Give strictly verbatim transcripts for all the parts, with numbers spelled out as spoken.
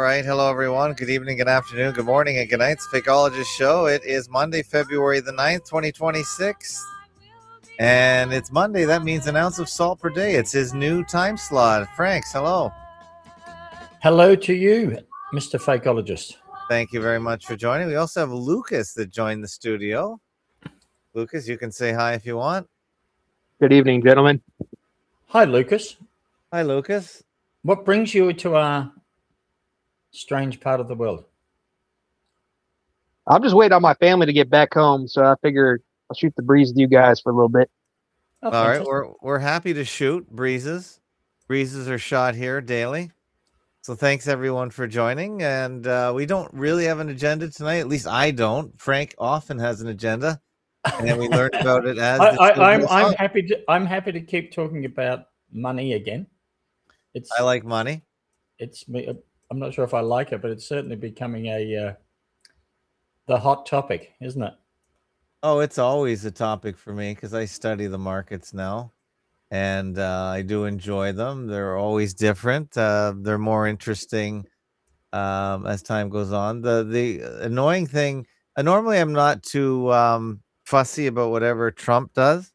right. Hello, everyone. Good evening, good afternoon, good morning, and good night. It's Fakeologist Show. It is Monday, February the ninth, twenty twenty-six. And it's Monday. That means an ounce of salt per day. It's his new time slot. Franks, hello. Hello to you, Mister Fakeologist. Thank you very much for joining. We also have Lucas that joined the studio. Lucas, you can say hi if you want. Good evening, gentlemen. Hi, Lucas. Hi, Lucas. What brings you to our strange part of the world? I'm just waiting on my family to get back home, so I figure I'll shoot the breeze with you guys for a little bit. Oh, All right, we're we're happy to shoot breezes. Breezes are shot here daily. So thanks everyone for joining. And uh, we don't really have an agenda tonight. At least I don't. Frank often has an agenda, and we learned about it as I, the I, show I'm goes I'm on. happy to I'm happy to keep talking about money again. It's I like money. It's me. I'm not sure if I like it, but it's certainly becoming a uh, the hot topic, isn't it? Oh, it's always a topic for me because I study the markets now, and uh, I do enjoy them. They're always different. Uh, they're more interesting um, as time goes on. The the annoying thing. Uh, normally, I'm not too um, fussy about whatever Trump does,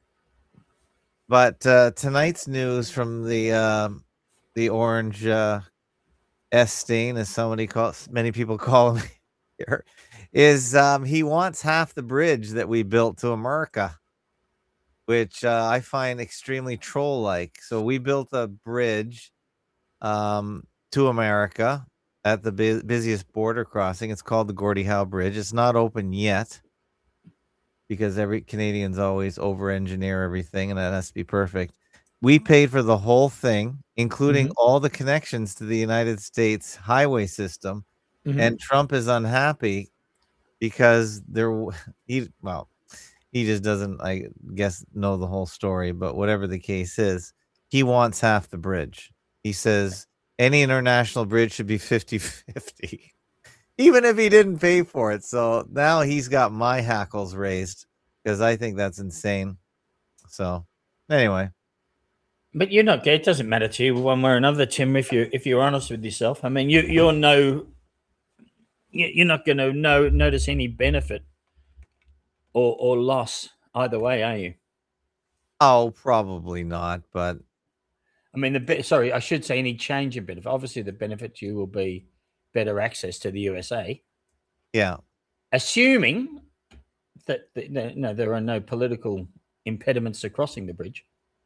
but uh, tonight's news from the uh, the orange uh, Estein, as somebody calls, many people call him here, is um, he wants half the bridge that we built to America, which uh, I find extremely troll-like. So we built a bridge um, to America at the bu- busiest border crossing. It's called the Gordie Howe Bridge. It's not open yet because every Canadians always over-engineer everything, and that has to be perfect. We paid for the whole thing, including Mhm. all the connections to the United States highway system, Mhm. and Trump is unhappy because there he well he just doesn't, I guess, know the whole story, but whatever the case is, he wants half the bridge. He says any international bridge should be fifty-fifty, even if he didn't pay for it. So now he's got my hackles raised because I think that's insane. So anyway, But you're not. It doesn't matter to you one way or another, Tim. If you if you're honest with yourself, I mean, you you're no. you- You're not going to no notice any benefit or or loss either way, are you? oh, probably not, but I mean, the bit. Sorry, I should say any change in benefit. Obviously, the benefit to you will be better access to the U S A, yeah. assuming that, that no, there are no political impediments to crossing the bridge.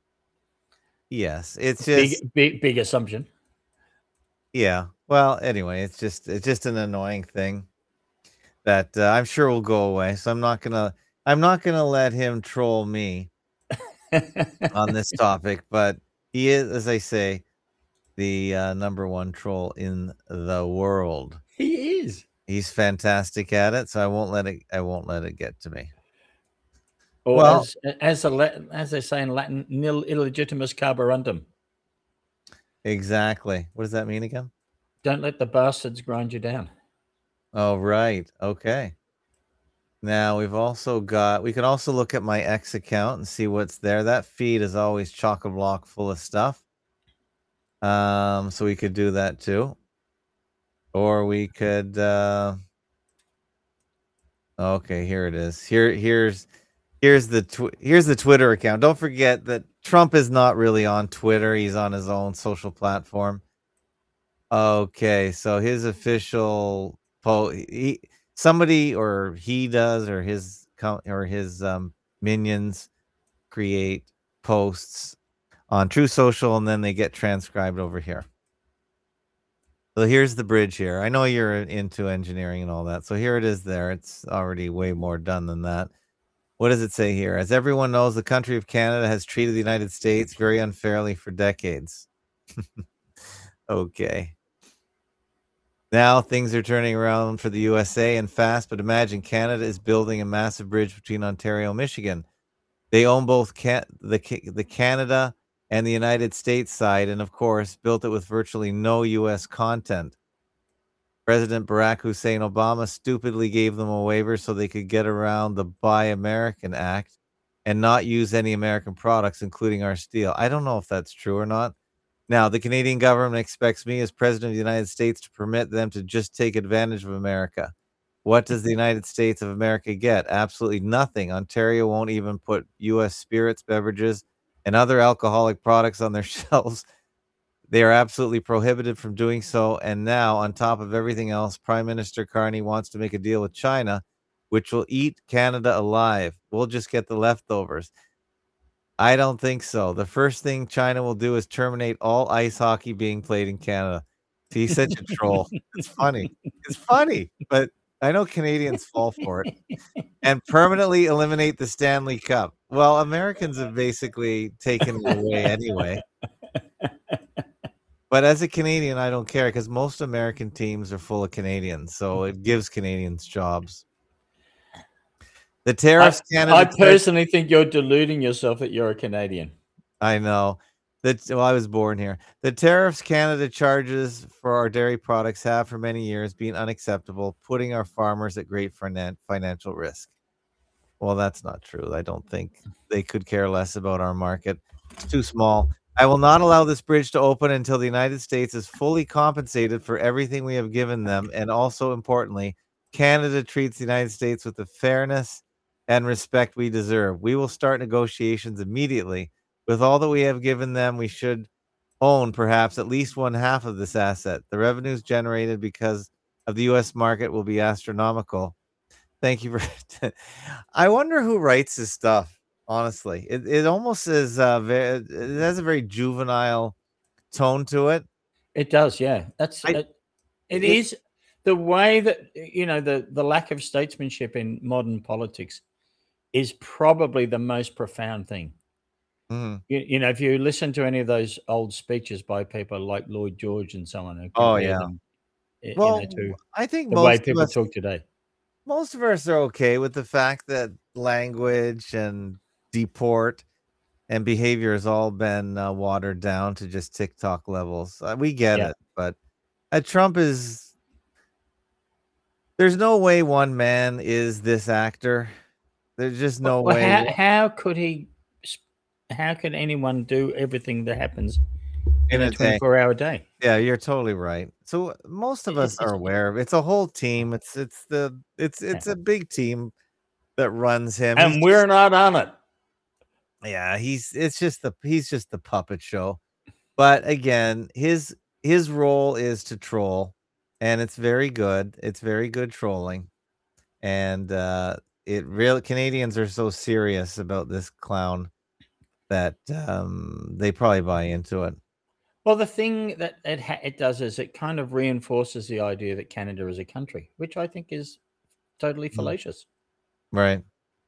Yes, it's just Big, big, big assumption. yeah. Well, anyway, it's just it's just an annoying thing that uh, I'm sure will go away. So I'm not gonna I'm not gonna let him troll me on this topic. But he is, as I say, the uh, number one troll in the world. He is. He's fantastic at it. So I won't let it. I won't let it get to me. Or Well- as as a Lat- as they say in Latin, nil illegitimus carborundum. Exactly. What does that mean again? Don't let the bastards grind you down. Oh, right. Okay. Now we've also got, we can also look at my X account and see what's there. That feed is always chock-a-block full of stuff. Um, so we could do that too. Or we could, uh, okay, here it is. Here, here's, here's the, tw- here's the Twitter account. Don't forget that Trump is not really on Twitter. He's on his own social platform. Okay. So his official post, he, somebody, or he does, or his co- or his um, minions create posts on True Social, and then they get transcribed over here. So here's the bridge here. I know you're into engineering and all that, so here it is there. It's already way more done than that. What does it say here? As everyone knows, the country of Canada has treated the United States very unfairly for decades. Okay. Now things are turning around for the U S A and fast, but imagine Canada is building a massive bridge between Ontario and Michigan. They own both can- the, the Canada and the United States side, and of course, built it with virtually no U S content. President Barack Hussein Obama stupidly gave them a waiver so they could get around the Buy American Act and not use any American products, including our steel. I don't know if that's true or not, Now, the Canadian government expects me as president of the United States to permit them to just take advantage of America. What does the United States of America get? Absolutely nothing. Ontario won't even put U S spirits, beverages, and other alcoholic products on their shelves. They are absolutely prohibited from doing so. And now, on top of everything else, Prime Minister Carney wants to make a deal with China, which will eat Canada alive. We'll just get the leftovers. I don't think so. The first thing China will do is terminate all ice hockey being played in Canada. He's such a troll. It's funny. It's funny, but I know Canadians fall for it. And permanently eliminate the Stanley Cup. Well, Americans have basically taken it away anyway. But as a Canadian, I don't care because most American teams are full of Canadians, so it gives Canadians jobs. The tariffs I, Canada. I personally think you're deluding yourself that you're a Canadian. I know. That, well, I was born here. The tariffs Canada charges for our dairy products have for many years been unacceptable, putting our farmers at great finan- financial risk. Well, that's not true. I don't think they could care less about our market. It's too small. I will not allow this bridge to open until the United States is fully compensated for everything we have given them. And also importantly, Canada treats the United States with the fairness and respect we deserve. We will start negotiations immediately. With all that we have given them, we should own perhaps at least one half of this asset. The revenues generated because of the U S market will be astronomical. Thank you for. I wonder who writes this stuff. Honestly, it, it almost is uh, very, it has a very juvenile tone to it. It does, yeah. That's I, it, it it is the way that, you know, the the lack of statesmanship in modern politics is probably the most profound thing. Mm-hmm. You, you know, if you listen to any of those old speeches by people like Lloyd George and so on, who Oh compare yeah. them, you Well, know, to I think the most way of people us, talk today. most of us are okay with the fact that language and deport and behavior has all been uh, watered down to just TikTok levels. Uh, we get Yeah. it, but uh, Trump is. There's no way one man is this actor. There's just no Well, way. how, how could he? How can anyone do everything that happens in, In a a day. twenty-four hour day? Yeah, you're totally right. So most of us It's- are aware of it. It's a whole team. It's it's the it's it's a big team that runs him. And He's we're just- not on it. yeah, he's it's just the he's just the puppet show. But again, his his role is to troll, and it's very good. It's very good trolling. And uh it really Canadians are so serious about this clown that um they probably buy into it. Well, the thing that it ha- it does is it kind of reinforces the idea that Canada is a country, which I think is totally fallacious, Right.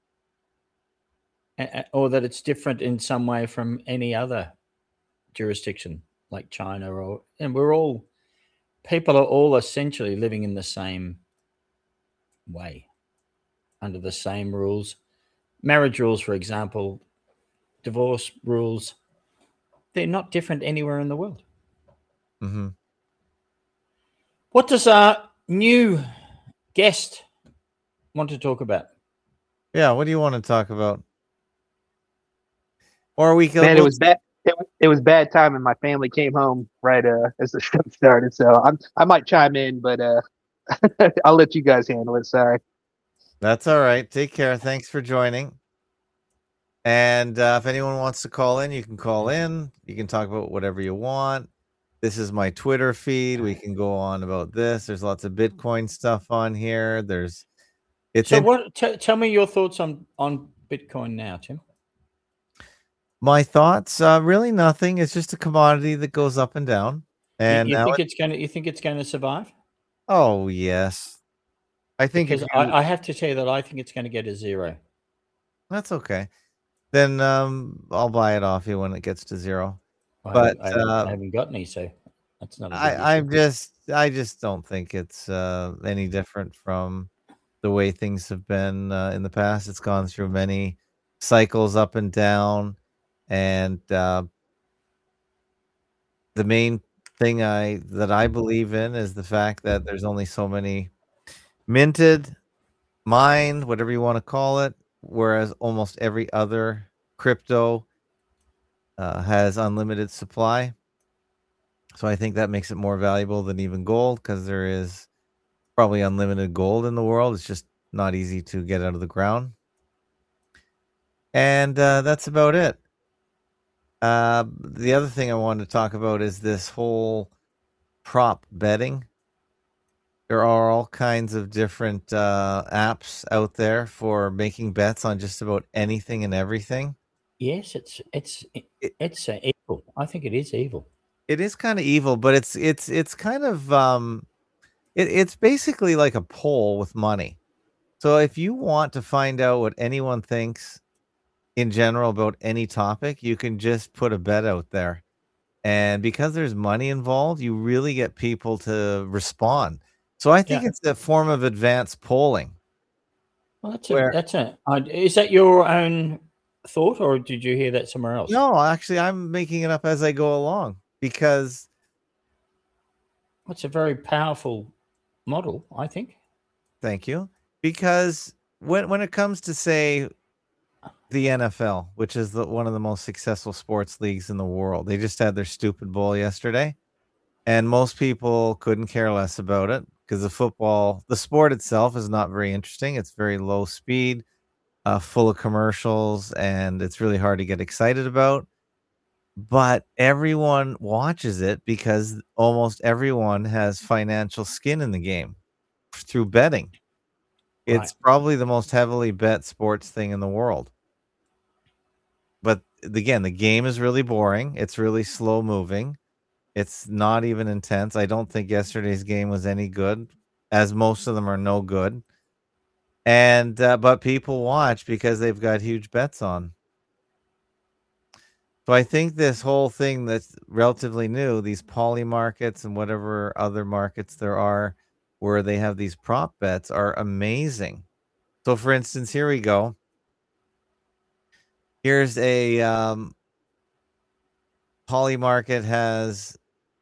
A- a- or that it's different in some way from any other jurisdiction like China, or and we're all people are all essentially living in the same way under the same rules, marriage rules, for example, divorce rules. They're not different anywhere in the world. Mm-hmm. What does our new guest want to talk about? Yeah, what do you want to talk about? Or we can. Man, it was bad. It, it was bad timing. My family came home right uh, as the show started, so I'm I might chime in, but uh, I'll let you guys handle it. Sorry. That's all right. Take care. Thanks for joining. And uh, if anyone wants to call in, you can call in. You can talk about whatever you want. This is my Twitter feed. We can go on about this. There's lots of Bitcoin stuff on here. There's it's So, in- what? T- tell me your thoughts on on Bitcoin now, Tim. my thoughts. Uh, really, nothing. It's just a commodity that goes up and down. And you, you now think it- it's going to? You think it's going to survive? oh yes, I think if Because you- I, I have to tell you that I think it's going to get a zero. that's okay. Then um, I'll buy it off you when it gets to zero. I But, haven't, I, haven't, uh, I haven't got any, so that's not. A big I, I'm issue. just, I just don't think it's uh, any different from the way things have been uh, in the past. It's gone through many cycles up and down, and uh, the main thing I that I believe in is the fact that there's only so many minted, mined, whatever you want to call it, whereas almost every other crypto uh, has unlimited supply. So I think that makes it more valuable than even gold, because there is probably unlimited gold in the world. It's just not easy to get out of the ground. And uh, that's about it. Uh, the other thing I wanted to talk about is this whole prop betting. There are all kinds of different uh, apps out there for making bets on just about anything and everything. Yes, it's it's It, it's uh, evil. I think it is evil. it is kind of evil, but it's it's it's kind of um, it, it's basically like a poll with money. So if you want to find out what anyone thinks in general about any topic, you can just put a bet out there. And because there's money involved, you really get people to respond. So I think Yeah. it's a form of advanced polling. Well, that's a Where that's a. Uh, is that your own thought, or did you hear that somewhere else? no, actually, I'm making it up as I go along because It's a very powerful model, I think. thank you. Because when when it comes to say the N F L, which is the, one of the most successful sports leagues in the world, they just had their stupid bowl yesterday, and most people couldn't care less about it because the football, the sport itself, is not very interesting. It's very low speed, uh, full of commercials, and it's really hard to get excited about. But everyone watches it because almost everyone has financial skin in the game through betting. It's Right. probably the most heavily bet sports thing in the world. But again, the game is really boring. It's really slow moving. It's not even intense. I don't think yesterday's game was any good, as most of them are no good. And uh, but people watch because they've got huge bets on. So I think this whole thing that's relatively new, these poly markets and whatever other markets there are where they have these prop bets, are amazing. So for instance, here we go. Here's a um, poly market has,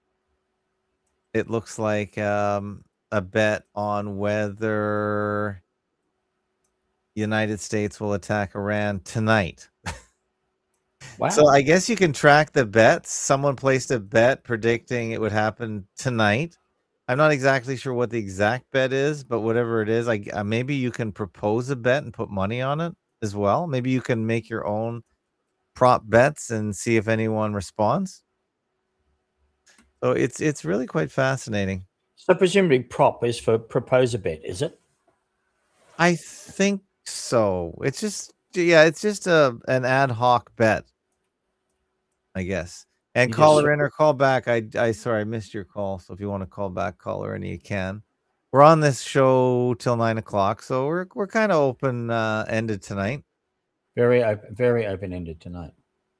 it looks like um, a bet on whether the United States will attack Iran tonight. Wow. So I guess you can track the bets. Someone placed a bet predicting it would happen tonight. I'm not exactly sure what the exact bet is, but whatever it is, I uh, maybe you can propose a bet and put money on it as well. Maybe you can make your own prop bets and see if anyone responds. So it's it's really quite fascinating. So presumably prop is for propose a bet, is it? I think so. It's just yeah, it's just a an ad hoc bet, I guess. And You caller just in or call back. I I sorry, I missed your call. So if you want to call back, caller in, you can. We're on this show till nine o'clock, so we're we're kind of open uh, ended tonight. very open, very open ended tonight.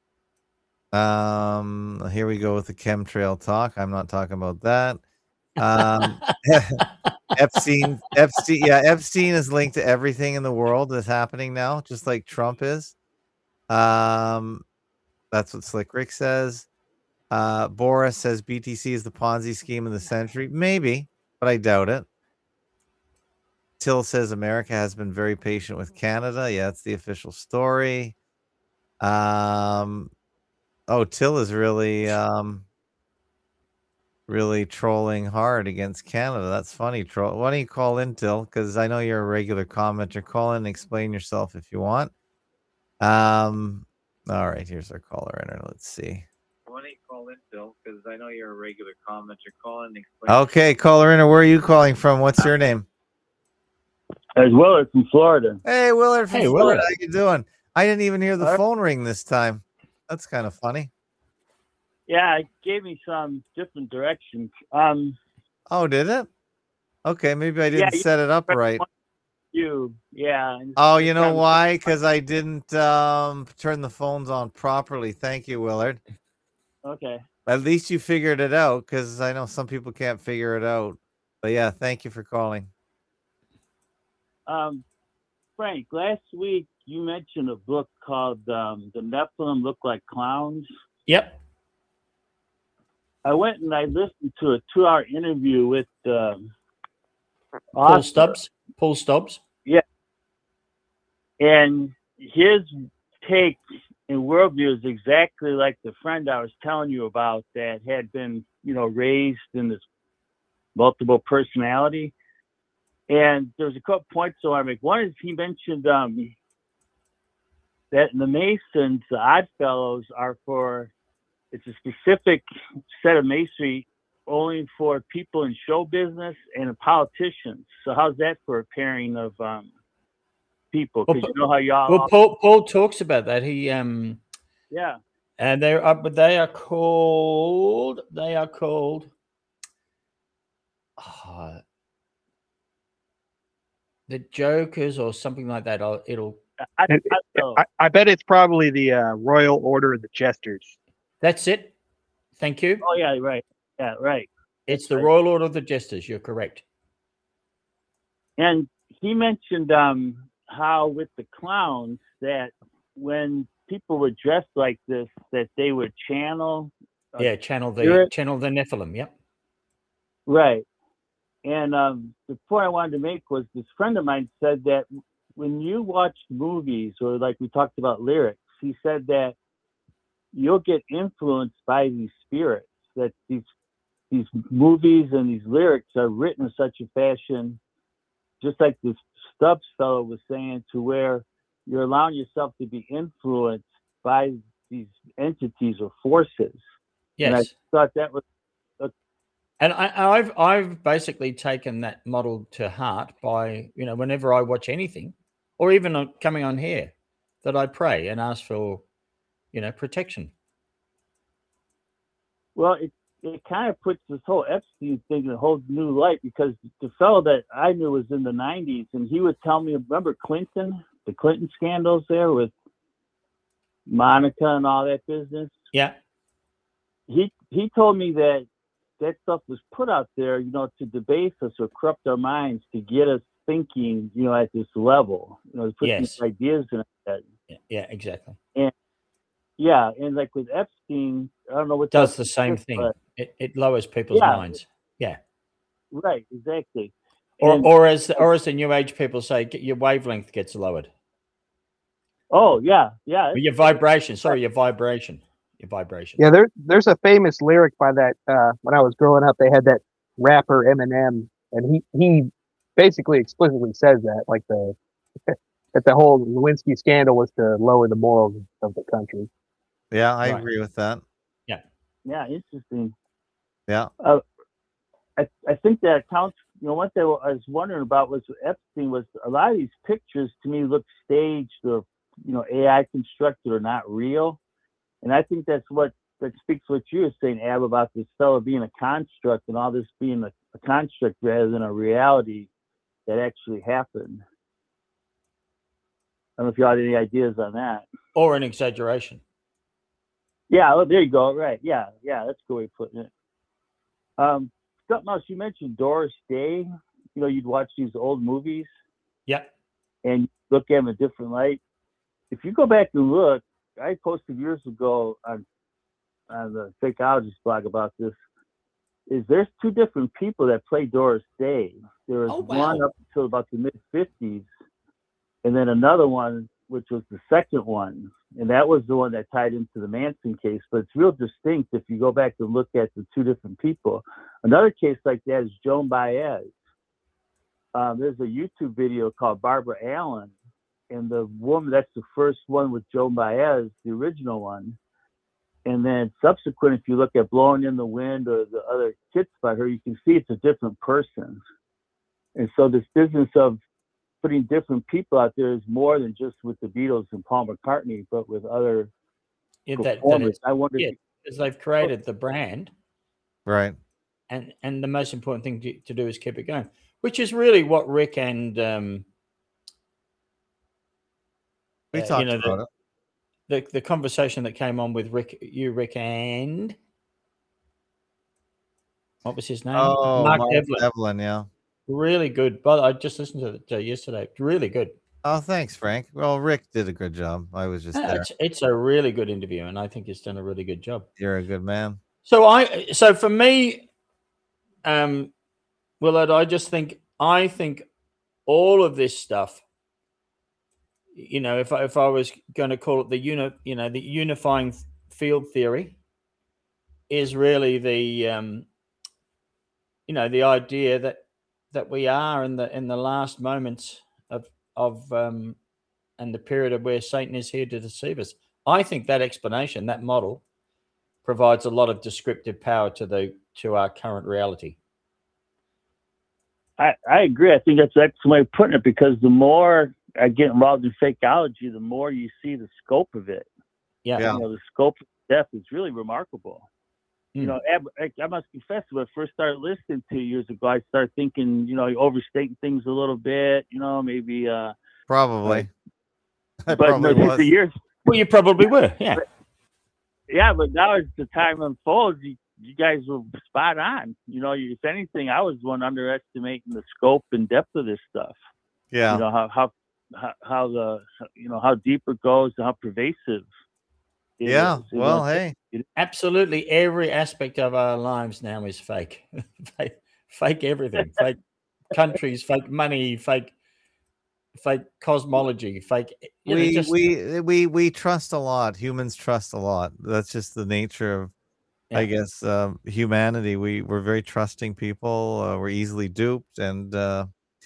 Um, here we go with the chemtrail talk. I'm not talking about that. Um, Epstein, Epstein, yeah, Epstein is linked to everything in the world that's happening now, just like Trump is. Um, that's what Slick Rick says. Uh, Boris says B T C is the Ponzi scheme of the century. Maybe, but I doubt it. Till says America has been very patient with Canada. Yeah, that's the official story. Um, oh, Till is really, um, really trolling hard against Canada. That's funny, troll. Why don't you call in, Till? Because I know you're a regular commenter. Call in and explain yourself if you want. Um, all right, here's our caller in. Let's see. Why don't you call in, Phil? Because I know you're a regular commenter. Call in and explain. Okay, caller in. Where are you calling from? What's your name? As Willard from Florida. Hey, Willard from Hey, Florida. Willard. How you doing? I didn't even hear the All right. phone ring this time. That's kind of funny. Yeah, it gave me some different directions. Um, Oh, did it? Okay, maybe I didn't Yeah, you- set it up right. you, yeah. and Oh, it's you know kind of- why? Because I didn't um, turn the phones on properly. Thank you, Willard. Okay. At least you figured it out, because I know some people can't figure it out. But yeah, thank you for calling. Um, Frank, last week you mentioned a book called um, The Nephilim Look Like Clowns. Yep. I went and I listened to a two-hour interview with um, Paul author, Stubbs. Paul Stubbs. and his take and worldview is exactly like the friend I was telling you about that had been you know, raised in this multiple personality. And there's a couple points I want to make. One is he mentioned um, that the Masons, the Odd Fellows, are for, it's a specific set of masonry only for people in show business and politicians. So how's that for a pairing of um, people? Because Well, you know how y'all. Well, Paul Paul talks about that. He um yeah. and they're up, but they are called they are called oh, the Jokers or something like that. I'll, it'll I, It- I, know. I, I bet it's probably the uh, Royal Order of the Jesters. that's it. Thank you. oh yeah, right. Yeah, right. It's the right. Royal Order of the Jesters. You're correct. And he mentioned um, how with the clowns that when people were dressed like this, that they would channel. Uh, Yeah, channel the spirit. channel the Nephilim. Yep. Right. And um, the point I wanted to make was this friend of mine said that when you watch movies or like we talked about lyrics, he said that you'll get influenced by these spirits, that these these movies and these lyrics are written in such a fashion, just like this Stubbs fellow was saying, to where you're allowing yourself to be influenced by these entities or forces. Yes. And I thought that was And I, I've I've basically taken that model to heart by, you know, whenever I watch anything, or even on, coming on here, that I pray and ask for, you know, protection. well, it it kind of puts this whole Epstein thing in a whole new light, because the fellow that I knew was in the nineties, and he would tell me, remember Clinton, the Clinton scandals there with Monica and all that business. Yeah. He he told me that that stuff was put out there, you know, to debase us or corrupt our minds, to get us thinking, you know, at this level, you know, to put Yes. these ideas in our head. Yeah, yeah, exactly. Yeah, and like with Epstein, I don't know what Does that the same is, thing. but- It, it lowers people's Yeah. minds. Yeah. right, exactly. Or And- or as or as the new age people say, get your wavelength gets lowered. oh yeah, yeah, Or your vibration. Sorry, your vibration. Your vibration. Yeah, there, there's a famous lyric by that. Uh, when I was growing up, they had that rapper Eminem, and he he basically explicitly says that, like the that the whole Lewinsky scandal was to lower the morals of the country. Yeah, I Right. agree with that. yeah, interesting. Yeah. I, I think that accounts, you know, one thing I was wondering about was Epstein was a lot of these pictures to me look staged or, you know, A I constructed or not real. And I think that's what, that speaks what you were saying, Ab, about this fellow being a construct and all this being a, a construct rather than a reality that actually happened. I don't know if you had any ideas on that. Or an exaggeration. Yeah, oh, there you go. Right. Yeah, yeah, that's a good way of putting it. Um, something else, you mentioned Doris Day. You know, you'd watch these old movies Yeah. and look at them in a different light. If you go back and look, I posted years ago on on the Fakeologist blog about this, is there's two different people that play Doris Day. There was Oh, wow. one up until about the mid fifties, and then another one, which was the second one. And that was the one that tied into the Manson case. But it's real distinct if you go back and look at the two different people. Another case like that is Joan Baez. Um, there's a YouTube video called Barbara Allen. And the woman, that's the first one with Joan Baez, the original one. And then subsequent, if you look at Blowing in the Wind or the other kits by her, you can see it's a different person. And so this business of putting different people out there is more than just with the Beatles and Paul McCartney, but with other Yeah, that, that performers. is, I wonder yeah, if because they've created the brand, Right. and and the most important thing to, to do is keep it going, which is really what Rick and um, We uh, talked you know, about the, it. the the conversation that came on with Rick, you, Rick, and what was his name? Oh, Mark Mark Devlin. Devlin, yeah. Really good. But I just listened to it uh, yesterday. Really good. Oh, thanks, Frank. Well, Rick did a good job. I was just Uh, there. It's, it's a really good interview, and I think he's done a really good job. You're a good man. So I, so for me, um, Willard, I just think I think all of this stuff. You know, if I, if I was going to call it the uni, you know, the unifying field theory, is really the um, you know, the idea that that we are in the in the last moments of of um, and the period of where Satan is here to deceive us. I think that explanation, that model, provides a lot of descriptive power to the to our current reality. I, I agree. I think that's an excellent way of putting it, because the more I get involved in fakeology, the more you see the scope of it. Yeah. Yeah. You know, the scope of death is really remarkable. Mm. You know, I, I must confess, when I first started listening to you years ago, I started thinking, you know, you're overstating things a little bit, you know, maybe. Uh, Probably. I but probably no, was. for years, Well, you probably were. Yeah. yeah, but now as the time unfolds, you, you guys were spot on. You know, if anything, I was one underestimating the scope and depth of this stuff. Yeah. You know, how, how, how, how the, you know, how deep it goes and how pervasive it Yeah. is. It Well, was- hey. Absolutely every aspect of our lives now is fake. fake, fake everything. Fake countries, fake money, fake fake cosmology, fake you know, We just, we we we trust a lot. Humans trust a lot. That's just the nature of, I Yeah. guess, um, humanity. We we're very trusting people. Uh, we're easily duped, and uh,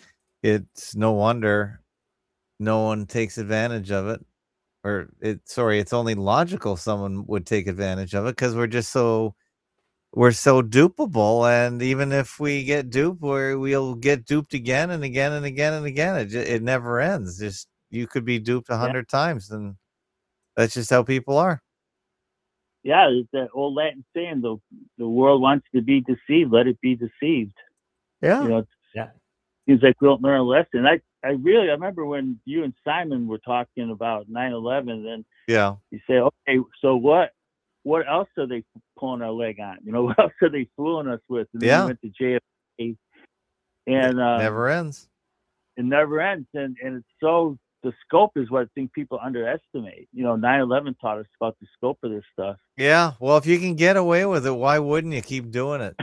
it's no wonder no one takes advantage of it. Or it sorry, it's only logical someone would take advantage of it, because we're just so we're so dupable, and even if we get duped, we're, we'll get duped again and again and again and again. It ju- it never ends. Just you could be duped a hundred times, and that's just how people are. yeah, it's that old Latin saying, the the world wants to be deceived, let it be deceived. Yeah. You know, it Yeah. seems like we don't learn a lesson. I, I really, I remember when you and Simon were talking about nine eleven, and Yeah. you say, okay, so what, what else are they pulling our leg on? You know, what else are they fooling us with? And then Yeah. you went to J F K, and um, Never ends. it never ends. And, and it's so, the scope is what I think people underestimate. You know, nine eleven taught us about the scope of this stuff. Yeah. Well, if you can get away with it, why wouldn't you keep doing it?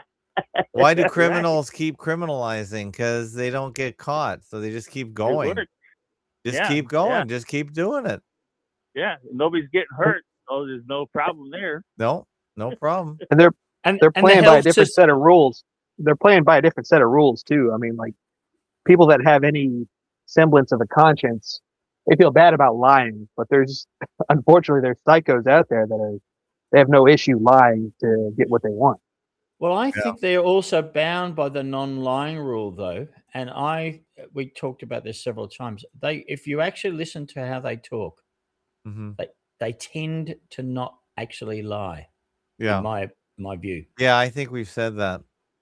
Why do Right. criminals keep criminalizing? Because they don't get caught, so they just keep It going. works. Just Yeah, keep going. yeah. Just keep doing it. Yeah, nobody's getting hurt, so there's no problem there. No, no problem. And they're and they're and the playing by a health different system- set of rules. They're playing by a different set of rules too. I mean, like people that have any semblance of a conscience, they feel bad about lying, but there's unfortunately there's psychos out there that are they have no issue lying to get what they want. Well, I Yeah. think they're also bound by the non-lying rule, though, and I we talked about this several times. They, if you actually listen to how they talk, Hmm. they they tend to not actually lie. Yeah. In my my view. Yeah, I think we've said that.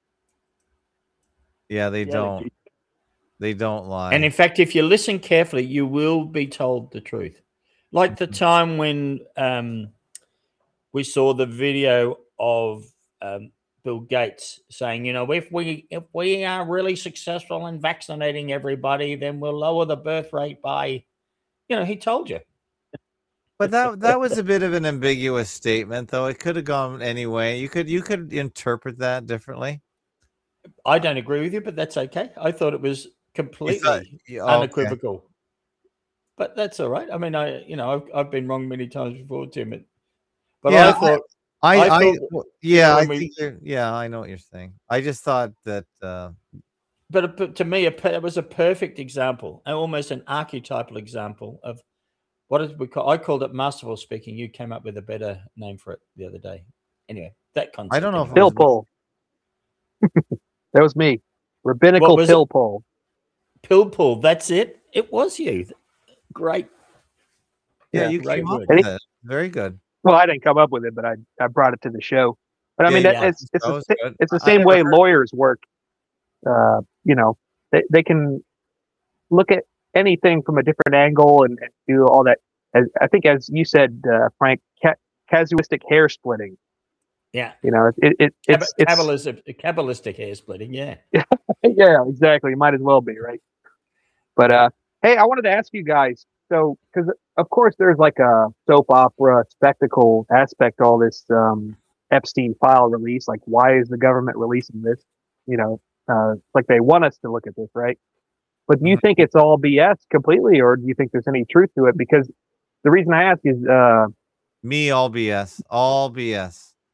Yeah, they Yeah, don't. they- They don't lie. And in fact, if you listen carefully, you will be told the truth. Like the Mhm. time when um, we saw the video of um, Bill Gates saying, you know, if we if we are really successful in vaccinating everybody, then we'll lower the birth rate by, you know, he told you. But that that was a bit of an ambiguous statement, though. It could have gone any way. You could you could interpret that differently. I don't agree with you, but that's okay. I thought it was completely yeah, okay. unequivocal. But that's all right. I mean, I you know I've, I've been wrong many times before, Tim. But, but Yeah, I thought I, I I, thought- w- yeah, when I we- think you're, yeah, I know what you're saying. I just thought that, uh, But, but to me, a, per- it was a perfect example, and almost an archetypal example of what did we call? I called it masterful speaking. You came up with a better name for it the other day. Anyway, that concept. I don't know if anyway. it Pill was- pull. That was me. Rabbinical was pill it? pull. Pill pull. That's it. It was you. Great. yeah, yeah, you great came up word. with it. Very good. Well, I didn't come up with it, but I, I brought it to the show. But I Yeah, mean, yeah, that, it's it's that the, was sa- good. it's the I same never way heard- lawyers work. Uh, you know, they they can look at anything from a different angle and, and do all that. As I think, as you said, uh, Frank, ca- casuistic hair splitting. Yeah. You know, it, it, it Cab- it's it's Kabbalistic, Kabbalistic hair splitting. Yeah. yeah, exactly. Might as well be, right? But uh, hey, I wanted to ask you guys. So, because of course there's like a soap opera spectacle aspect to all this um, Epstein file release. Like, why is the government releasing this? You know, uh, like they want us to look at this, right? But do you Mhm. think it's all B S completely, or do you think there's any truth to it? Because the reason I ask is, uh, Me, all B S, all B S.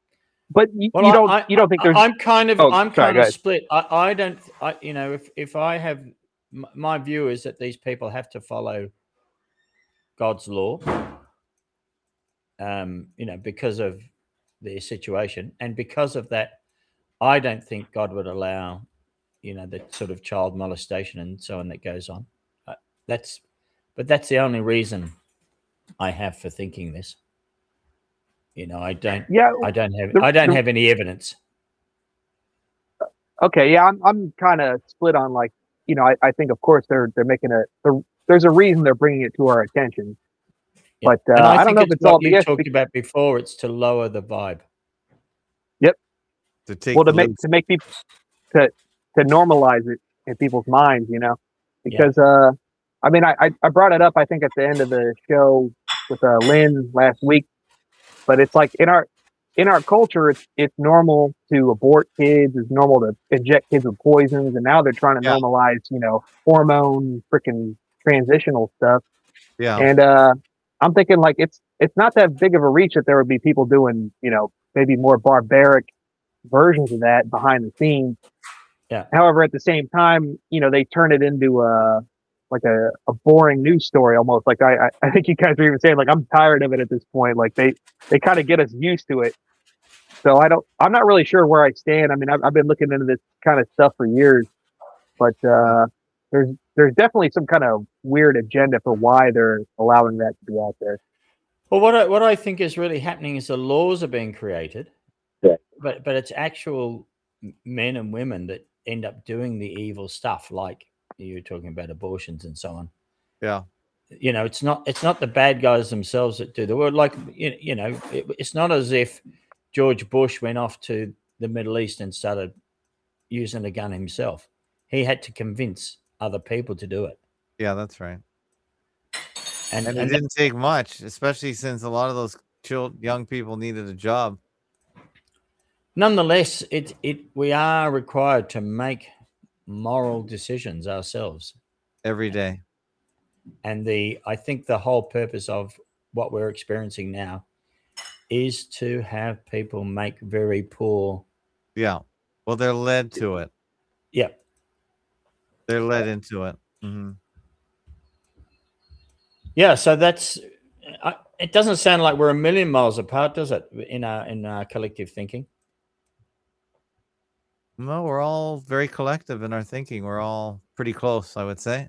but you, Well, you I- don't I, you don't think I- there's I'm kind of Oh, I'm sorry, kind go of ahead. split. I, I don't I you know if if I have m- my view is that these people have to follow God's law, um, you know, because of their situation, and because of that, I don't think God would allow, you know, the sort of child molestation and so on that goes on. Uh, that's, but that's the only reason I have for thinking this. You know, I don't, yeah I don't have, the- I don't the- have any evidence. okay yeah I'm I'm kind of split on like you know I, I think of course they're they're making a they're, there's a reason they're bringing it to our attention. Yeah. But uh, And I, don't think know if it's what all you B S. talked be- about before. It's to lower the vibe. To take well to the make loose- to make people to to normalize it in people's minds, you know, Yeah. because uh, I mean I, I I brought it up I think at the end of the show with uh, Lynn last week, but it's like in our in our culture it's it's normal to abort kids, it's normal to inject kids with poisons, and now they're trying to Yeah. normalize you know hormone freaking transitional stuff, yeah, and uh, I'm thinking like it's it's not that big of a reach that there would be people doing you know maybe more barbaric versions of that behind the scenes. Yeah. However, at the same time, you know, they turn it into a like a, a boring news story almost. Like I, I I think you guys are even saying like I'm tired of it at this point. Like they they kind of get us used to it. So I don't I'm not really sure where I stand. I mean, I've, I've been looking into this kind of stuff for years, but uh, there's there's definitely some kind of weird agenda for why they're allowing that to be out there. Well, what I, what I think is really happening is the laws are being created, Yeah. but but it's actual m- men and women that end up doing the evil stuff, like you were talking about abortions and so on. yeah, You know, it's not it's not the bad guys themselves that do the work. Like you, you know, it, it's not as if George Bush went off to the Middle East and started using a gun himself. He had to convince other people to do it, yeah. That's right. and, And it and didn't take much, especially since a lot of those children, young people needed a job. nonetheless, it it we are required to make moral decisions ourselves. Every day. And the I think the whole purpose of what we're experiencing now is to have people make very poor. Yeah. Well, they're led to it. Yeah, They're led into it. hmm yeah. So that's. I, it doesn't sound like we're a million miles apart, does it? In our in our collective thinking. No, we're all very collective in our thinking. We're all pretty close, I would say.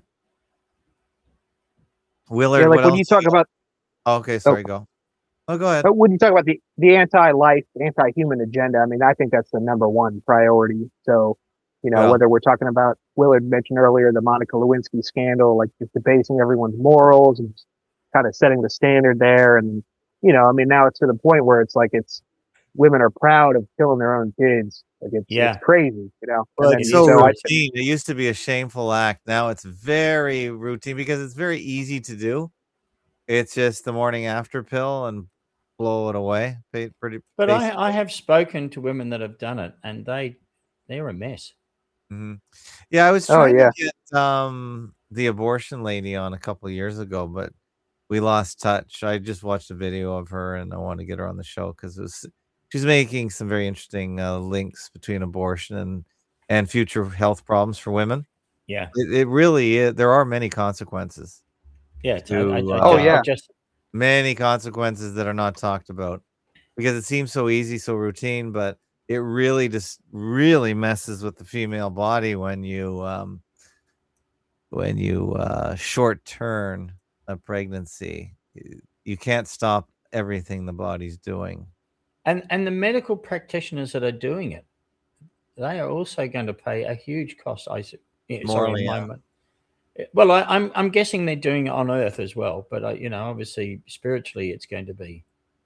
Willard, Yeah, like what when else you talk got? about Oh, okay, sorry, go. Oh, go ahead. But when you talk about the, the anti-life, anti-human agenda, I mean, I think that's the number one priority. So, you know, Yeah. whether we're talking about Willard mentioned earlier, the Monica Lewinsky scandal, like just debasing everyone's morals and kind of setting the standard there. And, you know, I mean, now it's to the point where it's like it's women are proud of killing their own kids. Like it's, Yeah. it's crazy, you know? Well, And it's then- so so I- routine. It used to be a shameful act. Now it's very routine because it's very easy to do. It's just the morning after pill and blow it away. Pretty, pretty But basic. I, I have spoken to women that have done it, and they they're a mess. Mhm. Yeah, I was Oh, trying yeah. to get um the abortion lady on a couple of years ago, but we lost touch. I just watched a video of her, and I want to get her on the show because it was she's making some very interesting uh, links between abortion and and future health problems for women. Yeah, It, it really is. There are many consequences, yeah. I, I, I, To, I uh, Oh, ju- I yeah. just many consequences that are not talked about because it seems so easy, so routine, but it really just really messes with the female body when you um when you uh short turn a pregnancy. You- You can't stop everything the body's doing. and and the medical practitioners that are doing it, they are also going to pay a huge cost. I s- yeah, sorry, Morally, in my yeah. mind. Well, I, I'm I'm guessing they're doing it on Earth as well, but uh, you know, obviously, spiritually, it's going to be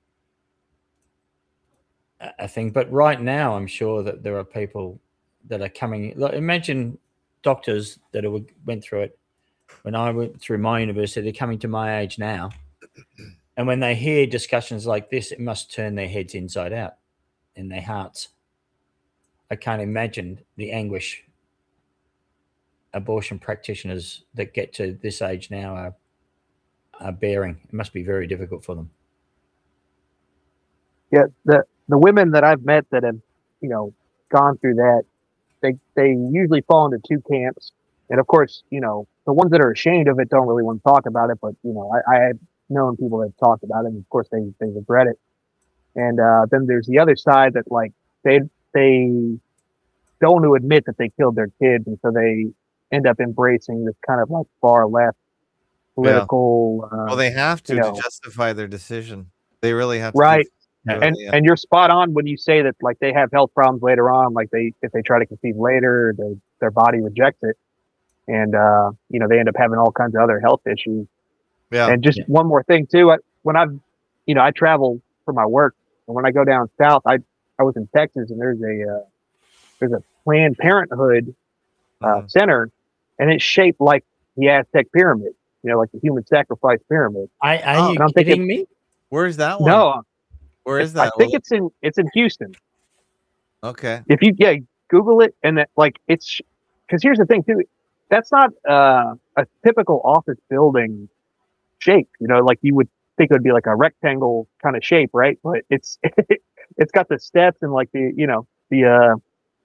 a, a thing. But right now, I'm sure that there are people that are coming. Like, imagine doctors that are, went through it when I went through my university. They're coming to my age now, and when they hear discussions like this, it must turn their heads inside out in their hearts. I can't imagine the anguish abortion practitioners that get to this age now are, are bearing. It must be very difficult for them. Yeah, the the women that I've met that have, you know, gone through that, they they usually fall into two camps. And of course, you know, the ones that are ashamed of it don't really want to talk about it. But you know, I, I have known people that have talked about it, and of course they they regret it. And uh, then there's the other side that like they they don't want to admit that they killed their kids, and so they end up embracing this kind of like far left political. Yeah. Uh, well, they have to you know, to justify their decision. They really have to. right. Keep, and yeah. and you're spot on when you say that like they have health problems later on, like they if they try to conceive later, they, their body rejects it, and uh, you know they end up having all kinds of other health issues. Yeah. And just Yeah. one more thing too, I, when I've you know I travel for my work, and when I go down south, I I was in Texas, and there's a uh, there's a Planned Parenthood uh, Mhm. center, and it's shaped like the Aztec pyramid, you know, like the human sacrifice pyramid. Are, are Oh, you and I'm kidding thinking- me? Where's that one? No, Where is I that? think Well, it's in it's in Houston. okay. If you yeah Google it, and that like it's because here's the thing too, that's not uh, a typical office building shape. You know, like you would think it would be like a rectangle kind of shape, right? But it's it's got the steps and like the you know the uh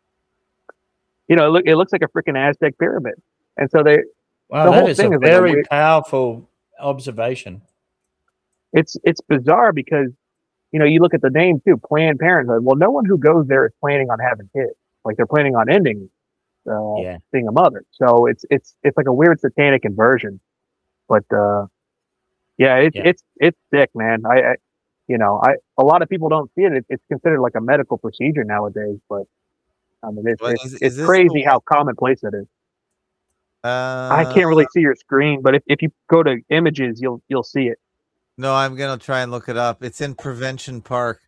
you know it, look, it looks like a freaking Aztec pyramid. And so they Wow, The that whole is thing a is like a very weird- powerful observation. it's it's bizarre because you know you look at the name too, Planned Parenthood. Well, no one who goes there is planning on having kids. Like they're planning on ending uh, Yeah. being a mother. So it's it's it's like a weird satanic inversion. But uh, yeah, it's Yeah. it's it's sick, man. I, I you know I a lot of people don't see it. it. It's considered like a medical procedure nowadays. But I mean, it's Well, it's, is- is it's this crazy the how commonplace it is. Uh, I can't really see your screen, but if, if you go to images, you'll you'll see it. No, I'm gonna try and look it up. It's in Prevention Park.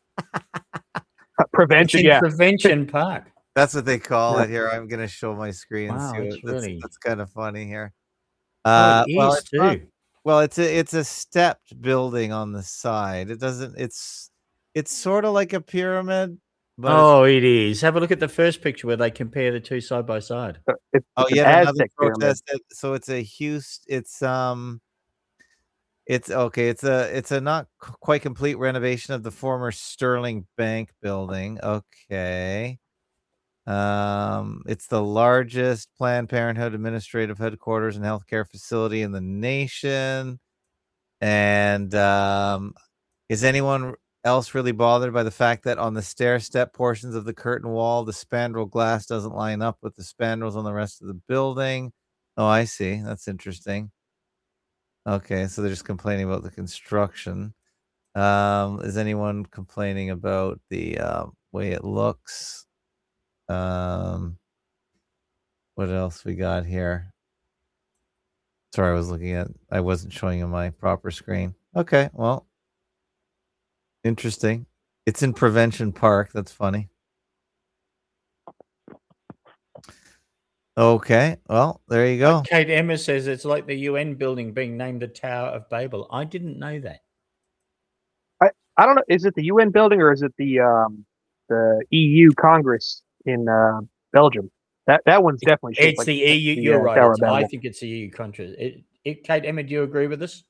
It's Prevention, in yeah. Prevention Park. That's what they call Yeah. it here. I'm gonna show my screen. and Wow, see it's what, that's, really- that's kind of funny here. Oh, Uh, it well, is it's not- too. well, it's a it's a stepped building on the side. It doesn't. It's it's sort of like a pyramid, but it's- Oh, it is. Have a look at the first picture where they compare the two side by side. It's, oh it's yeah, an another Aztec pyramid. protest. that- So it's a Houston. It's um. It's okay. It's a it's a not c- quite complete renovation of the former Sterling Bank building. Okay. Um, it's the largest Planned Parenthood administrative headquarters and healthcare facility in the nation. And um, is anyone else really bothered by the fact that on the stair step portions of the curtain wall, the spandrel glass doesn't line up with the spandrels on the rest of the building? Oh, I see. That's interesting. Okay, so they're just complaining about the construction. Um, is anyone complaining about the uh, way it looks? Um, what else we got here? Sorry, I was looking at. I wasn't showing you my proper screen. Okay, well, interesting. It's in Prevention Park. That's funny. Okay, well, there you go. Kate Emma says it's like the U N building being named the Tower of Babel. I didn't know that. I don't know. Is it the U N building or is it the um, the E U Congress in uh, Belgium? That that one's definitely shaped It's like the E U. the, You're uh, right. Tower It's, of I Babel. think it's the E U country. It, it, Kate Emma, do you agree with this?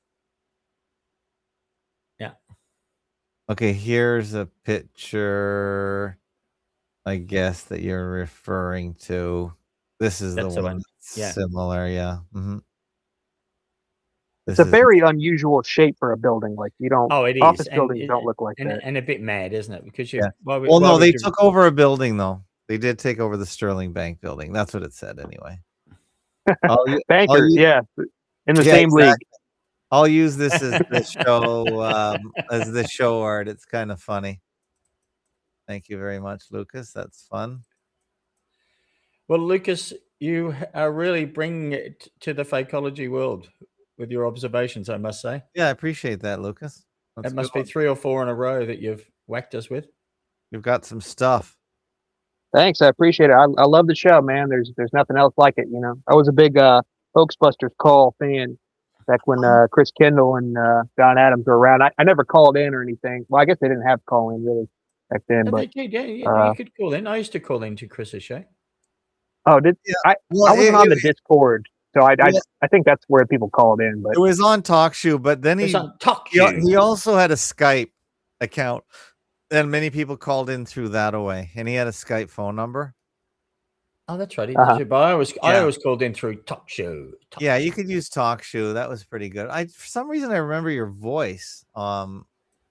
Okay, here's a picture. I guess that you're referring to. This is That's the the one. one, That's yeah. similar. Yeah. hmm It's a very unusual shape for a building. Like you don't Oh, it is. office And buildings it- don't look like And, that. and a bit mad, isn't it? Because you. Yeah. Why would- Well, why no, would they you- took over a building though. They did take over the Sterling Bank building. That's what it said anyway. I'll, u- Bankers, u- yeah, in the Yeah, same league. exactly. I'll use this as the show um, as the show art. It's kind of funny. Thank you very much, Lucas. That's fun. Well, Lucas, you are really bringing it to the fakeology world with your observations, I must say. Yeah, I appreciate that, Lucas. That's It must good be one. three or four in a row that you've whacked us with. You've got some stuff. Thanks, I appreciate it. I, I love the show, man. There's there's nothing else like it. You know, I was a big uh, Hoaxbusters call fan back when uh, Chris Kendall and uh, Don Adams were around. I, I never called in or anything. Well, I guess they didn't have call in really back then. Yeah, But they did, yeah, yeah, uh, you could call in. I used to call in to Chris's show. oh, did Yeah. I? Well, I wasn't it, on the it- Discord, so I, I Well- I think that's where people called in. But it was on TalkShoe, but then It he was on Talk he, Show. he also had a Skype account. And many people called in through that away, and he had a Skype phone number. Oh, that's right. He Uh-huh. did, but I always, I Yeah. always called in through Talk Show. Talk Yeah, Show. you could use TalkShoe. That was pretty good. I for some reason I remember your voice um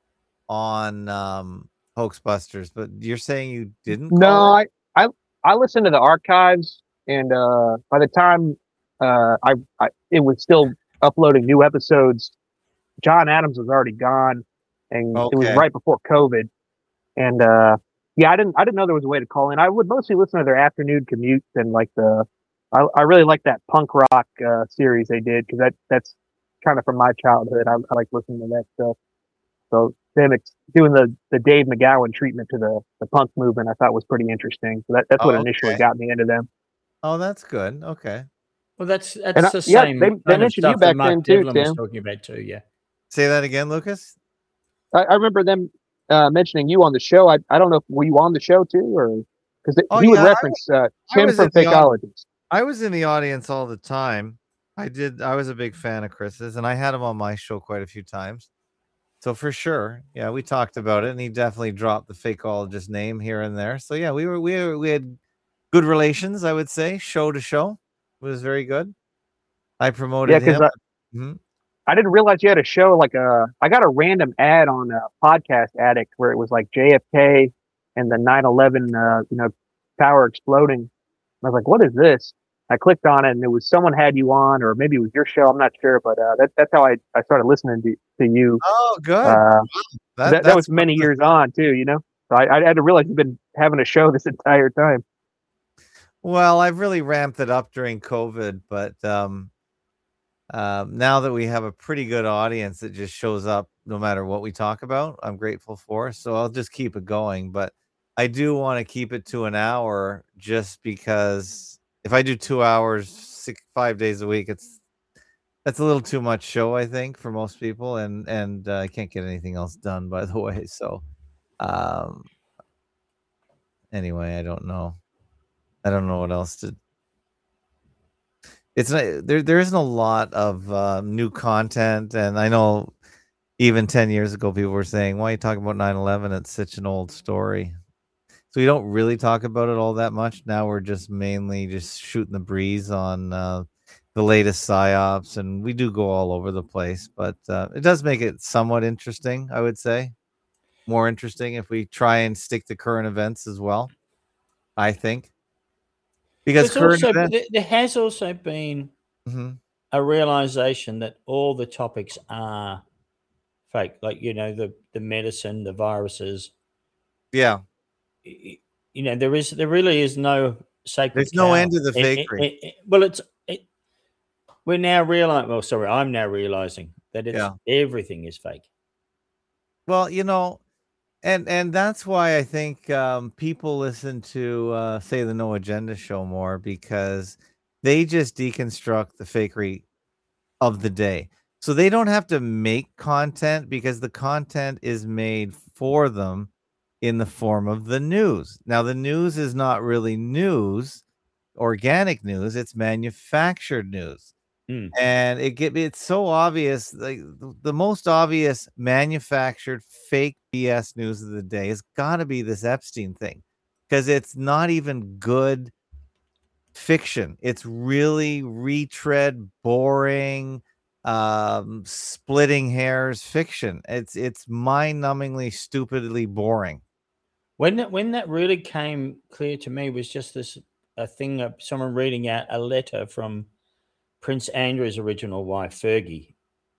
on um Hoaxbusters, but you're saying you didn't No, call it? I, I I listened to the archives, and uh, by the time uh, I, I it was still uploading new episodes, John Adams was already gone, and it was Okay. right before COVID. And uh, yeah, I didn't I didn't know there was a way to call in. I would mostly listen to their afternoon commutes and like the I, I really like that punk rock uh, series they did because that that's kind of from my childhood. I, I like listening to that stuff. So them ex- doing the, the Dave McGowan treatment to the, the punk movement, I thought was pretty interesting. So that, that's what Oh, initially okay. got me into them. Oh, that's good. Okay. Well, that's that's And I- the yeah, same they- they kind of mentioned you stuff that back Mark then too, Devlin was Tim. talking about too. Yeah. Say that again, Lucas. I, I remember them uh, mentioning you on the show. I, I don't know if were you on the show too, or because Oh, he would yeah, I reference uh, I Tim was from in the au- Fakeologies. I was in the audience all the time. I did. I was a big fan of Chris's, and I had him on my show quite a few times. So for sure, yeah, we talked about it, and he definitely dropped the fakeologist name here and there. So yeah, we were we were, we had good relations, I would say. Show to show was very good. I promoted Yeah, because him. I, Mhm. I didn't realize you had a show like a. I got a random ad on a Podcast Addict where it was like J F K and the nine eleven, uh, you know, tower exploding. And I was like, "What is this?" I clicked on it, and it was someone had you on, or maybe it was your show. I'm not sure, but uh, that, that's how I, I started listening to, to you. Oh, good. Uh, That, that, that that's was many years on too, you know. So I, I had to realize you've been having a show this entire time. Well, I've really ramped it up during COVID, but um, um, now that we have a pretty good audience that just shows up no matter what we talk about, I'm grateful for. So I'll just keep it going. But I do want to keep it to an hour just because if I do two hours, six, five days a week, it's that's a little too much show, I think, for most people, and and uh, I can't get anything else done, by the way. So, um, anyway, I don't know. I don't know what else to. It's not there. There isn't a lot of uh, new content, and I know even ten years ago, people were saying, "Why are you talking about nine eleven? It's such an old story." So we don't really talk about it all that much now. We're just mainly just shooting the breeze on uh, the latest psyops, and we do go all over the place. But uh, it does make it somewhat interesting, I would say. More interesting if we try and stick to current events as well. I think. Because There's current also, events, there there has also been Mhm. a realization that all the topics are fake. Like, you know, the, the medicine, the viruses, yeah, y- y- you know, there is, there really is no sacred there's no cow. end to the It- it- fakery. it- it- well, it's, it, we're now realizing, well, sorry, I'm now realizing that it's, Yeah. everything is fake. Well, you know, and and that's why I think um, people listen to uh, say the No Agenda show more because they just deconstruct the fakery of the day. So they don't have to make content because the content is made for them in the form of the news. Now, the news is not really news, organic news, it's manufactured news. Mm. And it get it's so obvious, like the, the most obvious manufactured fake B S news of the day has got to be this Epstein thing because it's not even good fiction. It's really retread, boring, um, splitting hairs fiction. It's it's mind-numbingly, stupidly boring. When that, when that really came clear to me was just this, a thing of someone reading out a letter from Prince Andrew's original wife, Fergie,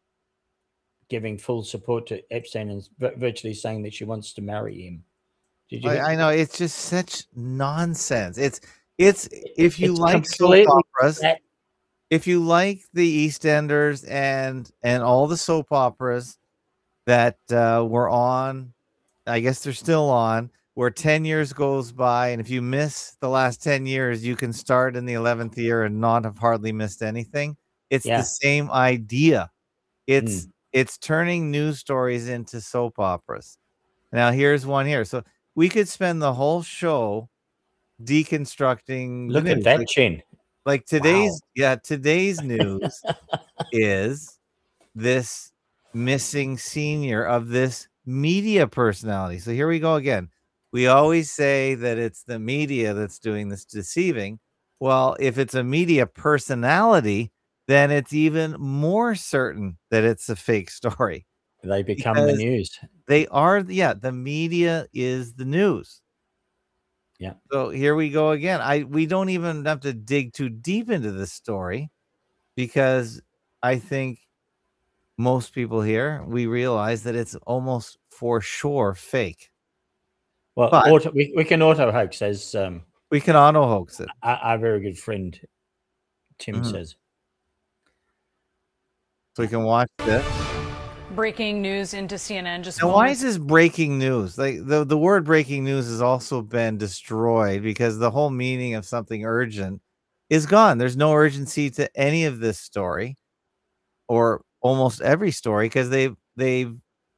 giving full support to Epstein and vi- virtually saying that she wants to marry him. Did you? I, I know it's just such nonsense. It's it's if you It's like soap completely operas, that- if you like the EastEnders and and all the soap operas that uh, were on, I guess they're still on. Where ten years goes by, and if you miss the last ten years, you can start in the eleventh year and not have hardly missed anything. It's Yeah. the same idea. It's Mm. it's turning news stories into soap operas. Now here's one here. So we could spend the whole show deconstructing the Look at news. that Like, chin. like today's yeah, today's news is this missing senior of this media personality. So here we go again. We always say that it's the media that's doing this deceiving. Well, if it's a media personality, then it's even more certain that it's a fake story. They become the Because news. They are, yeah, the media is the news. Yeah. So here we go again. I we don't even have to dig too deep into this story because I think most people here, we realize that it's almost for sure fake. Well, But- auto, we, we can auto hoax, as um, We can auto hoax it. our, our very good friend Tim Mhm. says. So we can watch this. Breaking news into C N N just Now, why moments- is this breaking news? Like the, the word breaking news has also been destroyed because the whole meaning of something urgent is gone. There's no urgency to any of this story or almost every story because they've they've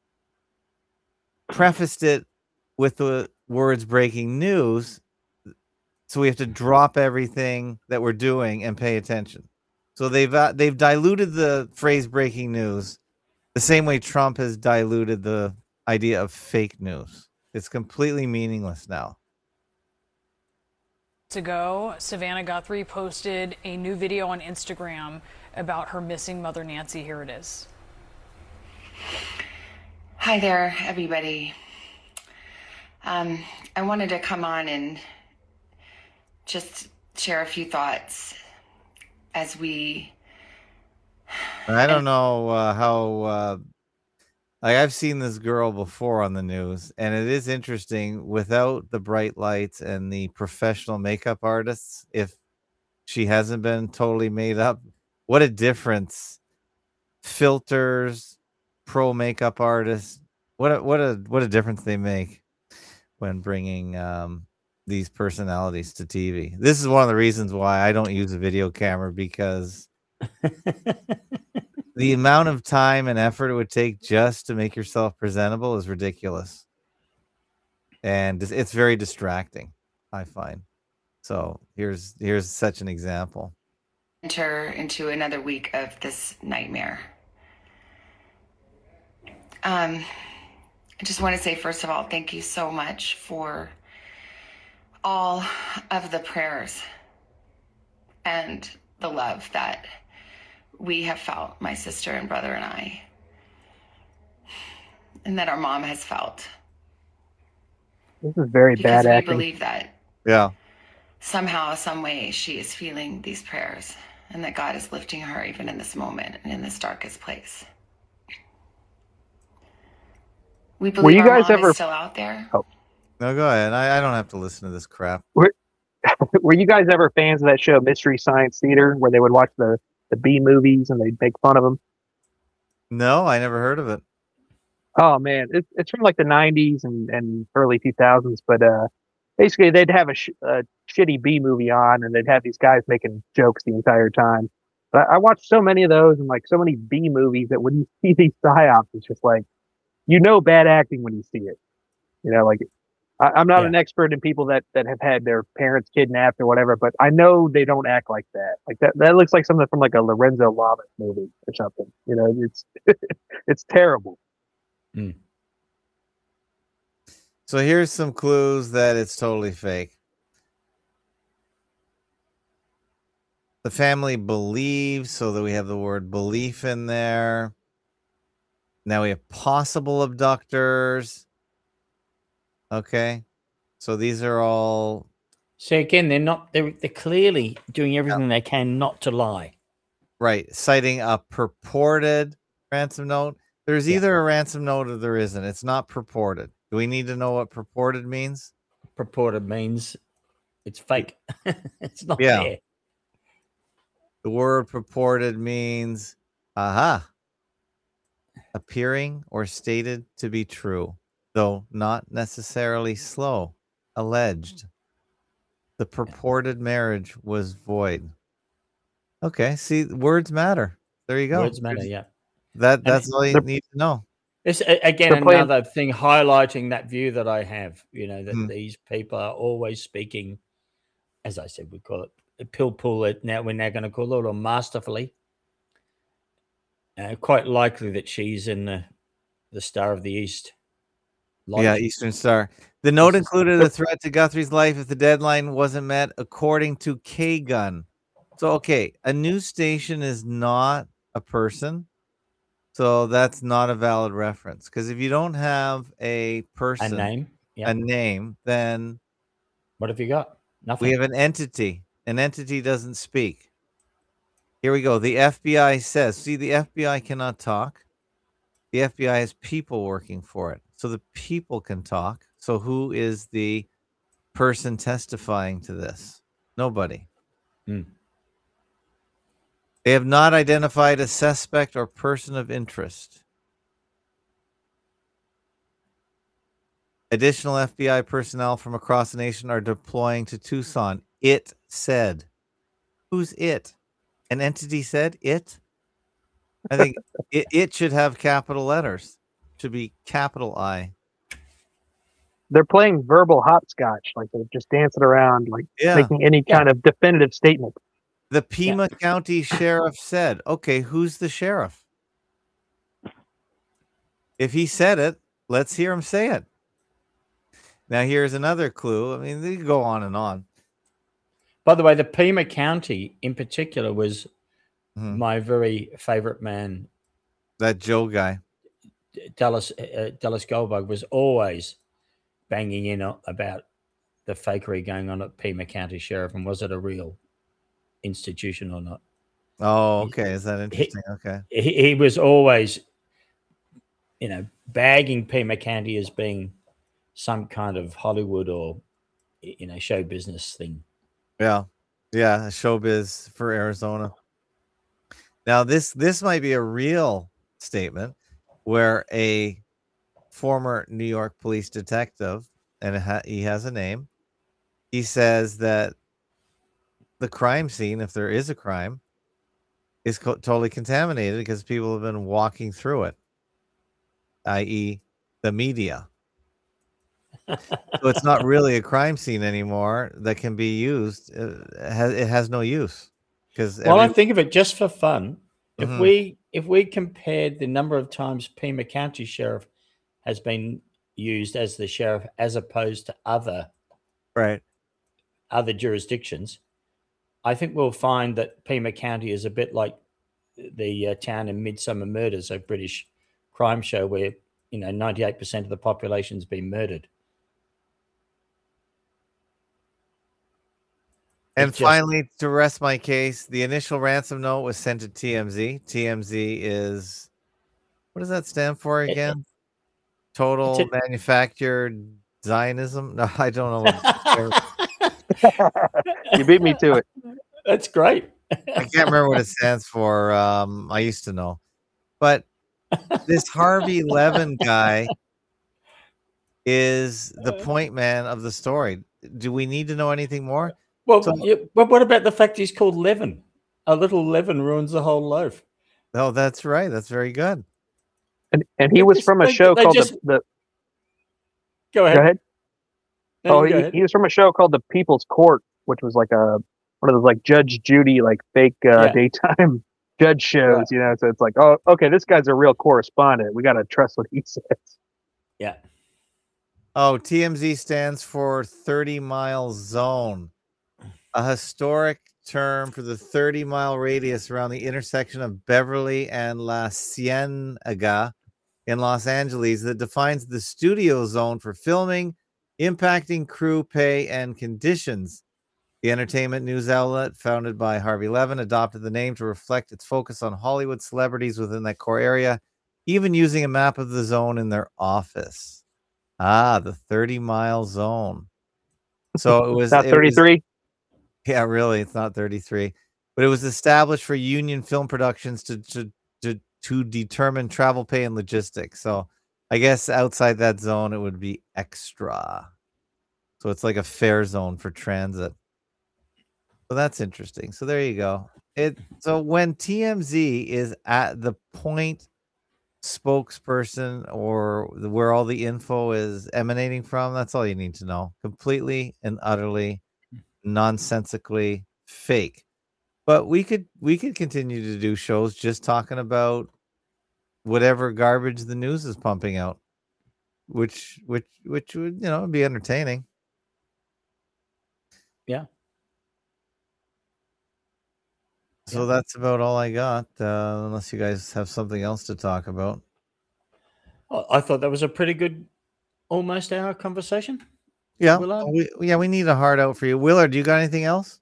prefaced it with the words breaking news. So we have to drop everything that we're doing and pay attention. So they've uh, they've diluted the phrase breaking news the same way Trump has diluted the idea of fake news. It's completely meaningless now. ago, Savannah Guthrie posted a new video on Instagram about her missing mother Nancy. Here it is. Hi there, everybody. Um, I wanted to come on and just share a few thoughts as we. I don't know uh, how. Uh, like I've seen this girl before on the news, and it is interesting. Without the bright lights and the professional makeup artists, if she hasn't been totally made up, what a difference! Filters, pro makeup artists, what a what a what a difference they make when bringing um, these personalities to T V. This is one of the reasons why I don't use a video camera because. The amount of time and effort it would take just to make yourself presentable is ridiculous. And it's very distracting, I find. So here's here's such an example. Enter into another week of this nightmare. Um, I just want to say, first of all, thank you so much for all of the prayers and the love that we have felt, my sister and brother and I, and that our mom has felt. This is very Because bad we acting. believe that Yeah. somehow, some way, she is feeling these prayers and that God is lifting her even in this moment and in this darkest place. We believe you our guys mom ever- is still out there. No, go ahead. I, I don't have to listen to this crap. Were you guys ever fans of that show, Mystery Science Theater, where they would watch the, the B movies and they'd make fun of them? No, I never heard of it. Oh man, it's it's from like the nineties and, and early two thousands. But uh, basically, they'd have a, sh- a shitty B movie on, and they'd have these guys making jokes the entire time. But I, I watched so many of those and like so many B movies that when you see these psyops, it's just like you know bad acting when you see it. You know, like I, I'm not Yeah. an expert in people that that have had their parents kidnapped or whatever, but I know they don't act like that. Like that that looks like something from like a Lorenzo Lamas movie or something. You know, it's it's terrible. So here's some clues that it's totally fake. The family believes, so that we have the word belief in there. Now we have possible abductors. Okay. So these are all So again, they're not. They're they're clearly doing everything they can not to lie. right, citing a purported ransom note. There's Yeah. either a ransom note or there isn't. It's not purported. Do we need to know what purported means? Purported means it's fake. It's not Yeah. there. The word purported means, aha, appearing or stated to be true, though not necessarily slow, alleged. The purported marriage was void. Okay, see, words matter. There you go. Words matter. Yeah. That that's all you they're- need to know. It's a- again They're playing- another thing highlighting that view that I have. You know that Mm. these people are always speaking, as I said, we call it a pill pull. It now we're now going to call it or masterfully. Uh, quite likely that she's in the the Star of the East Lodge. Yeah, Eastern Star. The note included a threat to Guthrie's life if the deadline wasn't met, according to K-Gun. So, okay, a news station is not a person, so that's not a valid reference. Because if you don't have a A person, name. Yeah. a name, then What have you got? Nothing. we have an entity. An entity doesn't speak. Here we go. The F B I says, see, the F B I cannot talk. The F B I has people working for it. So the people can talk. So who is the person testifying to this? Nobody. Hmm. They have not identified a suspect or person of interest. Additional F B I personnel from across the nation are deploying to Tucson. It said. Who's it? An entity said it? I think it, it should have capital letters. Should be capital I. They're playing verbal hopscotch, like they're just dancing around, like Yeah. making any Yeah. kind of definitive statement. The Pima County Sheriff said, okay, who's the sheriff? If he said it, let's hear him say it. Now, here's another clue. I mean, they go on and on. By the way, the Pima County in particular was Mhm. my very favorite man. That Joe guy. Dallas uh, Dallas Goldberg was always banging in o- about the fakery going on at Pima County Sheriff, and was it a real institution or not? Oh, okay. Is that interesting? Okay. He, he was always, you know, bagging Pima County as being some kind of Hollywood or, you know, show business thing. Yeah. Yeah. Showbiz for Arizona. Now, this this might be a real statement where a former New York police detective, and it ha- he has a name, he says that the crime scene, if there is a crime, is co- totally contaminated because people have been walking through it, that is the media. So it's not really a crime scene anymore that can be used. Uh, It has, it has no use because Well, I think of it just for fun. If Mhm. we if we compared the number of times Pima County Sheriff has been used as the sheriff as opposed to other right. other jurisdictions, I think we'll find that Pima County is a bit like the uh, town in Midsummer Murders, a British crime show where, you know, ninety-eight percent of the population's been murdered. And It's just- finally, to rest my case, the initial ransom note was sent to T M Z. T M Z is, what does that stand for again? Total It's a- Manufactured Zionism? No, I don't know. What You beat me to it. That's great. I can't remember what it stands for. Um, I used to know. But this Harvey Levin guy is the point man of the story. Do we need to know anything more? Well, So- yeah, but what about the fact he's called Levin? A little leaven ruins the whole loaf. Oh, that's right. That's very good. And, and he They was just- from a they- show they called just- the, the Go ahead. Go ahead. No, oh, you go he, ahead. he was from a show called The People's Court, which was like a one of those like Judge Judy like fake uh, Yeah. daytime judge shows, Right. you know. So it's like, oh, okay, this guy's a real correspondent. We got to trust what he says. Yeah. Oh, T M Z stands for thirty mile zone, a historic term for the thirty mile radius around the intersection of Beverly and La Cienega in Los Angeles that defines the studio zone for filming, impacting crew pay and conditions. The entertainment news outlet, founded by Harvey Levin, adopted the name to reflect its focus on Hollywood celebrities within that core area, even using a map of the zone in their office. Ah, the thirty mile zone. So it was Not it was- thirty-three. yeah, really, it's not thirty-three, but it was established for union film productions to to to, to determine travel pay and logistics. So I guess outside that zone, it would be extra. So it's like a fare zone for transit. So that's interesting. So there you go. It so when T M Z is at the point spokesperson or the, where all the info is emanating from, that's all you need to know. Completely and utterly nonsensically fake. But we could we could continue to do shows just talking about whatever garbage the news is pumping out. which which which would, you know, be entertaining. Yeah. So Yeah. that's about all I got, uh, unless you guys have something else to talk about. Well, I thought that was a pretty good, almost hour conversation. Yeah, Willard? we, yeah, we need a heart out for you. Willard, do you got anything else?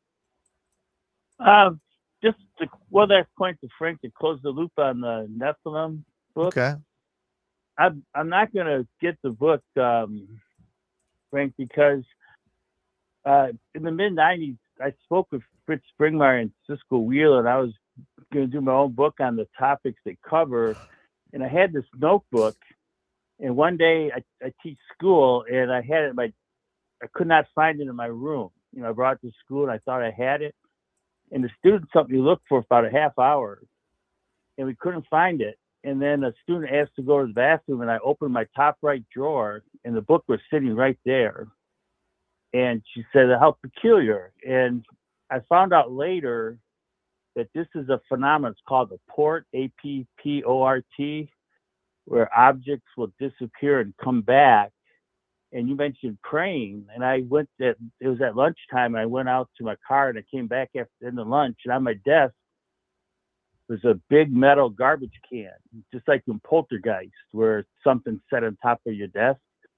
Uh, just to, one last point to Frank to close the loop on the Nephilim book. Okay. I'm I'm not gonna get the book, um, Frank, because uh, in the mid nineties I spoke with Fritz Springmeier and Cisco Wheeler, and I was gonna do my own book on the topics they cover, and I had this notebook, and one day I, I teach school, and I had it in my, I could not find it in my room. You know, I brought it to school, and I thought I had it, and the students helped me look for about a half hour, and we couldn't find it. And then a student asked to go to the bathroom, and I opened my top right drawer, and the book was sitting right there. And she said, "How peculiar." And I found out later that this is a phenomenon. It's called the port, A P P O R T, where objects will disappear and come back. And you mentioned praying, and I went at, it was at lunchtime, and I went out to my car, and I came back after the end of lunch, and on my desk was a big metal garbage can, just like in Poltergeist, where something's set on top of your desk.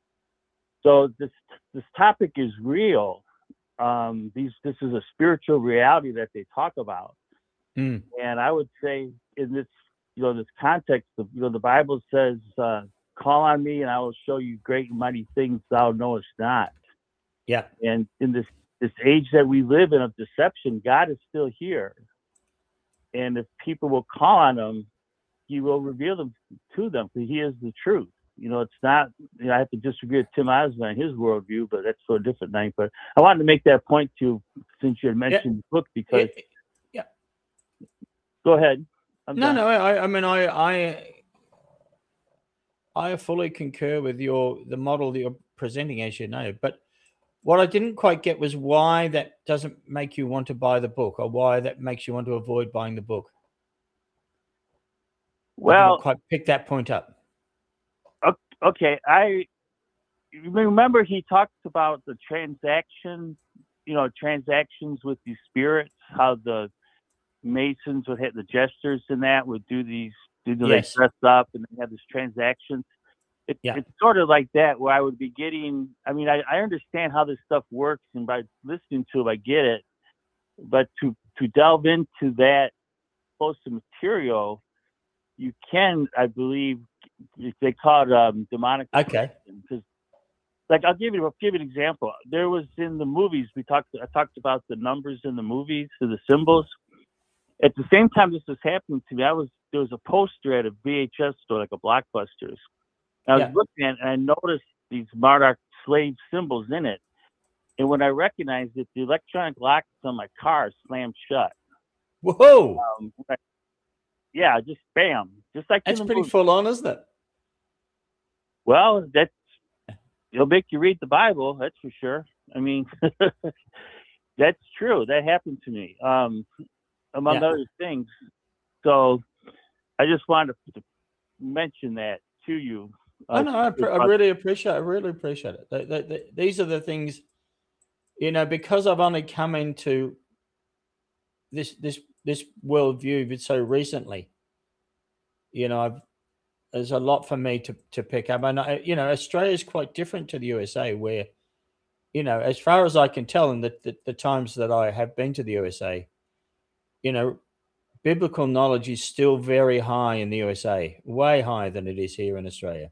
So this this topic is real. Um, these this is a spiritual reality that they talk about, Mm. and I would say in this you know this context, the, you know the Bible says, uh, "Call on me, and I will show you great and mighty things thou knowest not." Yeah. And in this this age that we live in of deception, God is still here. And if people will call on him, he will reveal them to them, because he is the truth. You know, it's not, you know, I have to disagree with Tim Osborne and his worldview, but that's for a different night. But I wanted to make that point to you, since you had mentioned the book, because, Yeah. go ahead. I'm No, done. no. I, I mean, I, I, I fully concur with your the model that you're presenting, as you know. But what I didn't quite get was why that doesn't make you want to buy the book, or why that makes you want to avoid buying the book. I Well, didn't quite pick that point up. okay. I remember he talked about the transaction, you know, transactions with these spirits, how the Masons would hit the jesters and that would do these, you know, Yes. they dress up and they have this transaction. It, Yeah. It's sort of like that, where I would be getting, I mean, I, I understand how this stuff works, and by listening to it, I get it. But to, to delve into that close to material, you can, I believe, they call it um, demonic. Okay. Because, like, I'll give you, I'll give you an example. There was in the movies, we talked, I talked about the numbers in the movies, so the symbols. At the same time this was happening to me, I was, there was a poster at a V H S store, like a Blockbusters. I was Yeah. looking at it, and I noticed these Marduk slave symbols in it. And when I recognized it, the electronic locks on my car slammed shut. Whoa. Um, yeah, just bam. Just like in That's the pretty movie. full on, isn't it? Well, that's, it'll make you read the Bible, that's for sure. I mean, that's true. That happened to me, um, among Yeah. other things. So I just wanted to mention that to you. I Uh, know. I, pre- I really appreciate. I really appreciate it. They, they, they, these are the things, you know, because I've only come into this this this worldview so recently. You know, I've, there's a lot for me to to pick up, and I, you know, Australia is quite different to the U S A, where, you know, as far as I can tell, in the, the the times that I have been to the U S A, you know, biblical knowledge is still very high in the U S A, way higher than it is here in Australia.